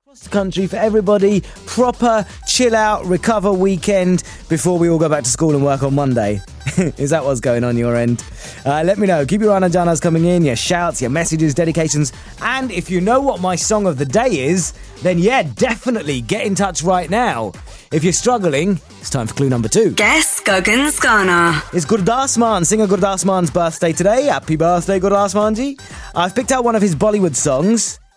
Across the country for everybody, proper chill out, recover weekend before we all go back to school and work on Monday. Is that what's going on your end? Let me know. Keep your Anajanas coming in, your shouts, your messages, dedications, and if you know what my song of the day is, then yeah, definitely get in touch right now. If you're struggling, it's time for clue number 2. Guess Gagan's Ghana. It's Gurdas Mann, singer Gurdas Mann's birthday today. Happy birthday, Gurdas Mann ji. I've picked out one of his Bollywood songs.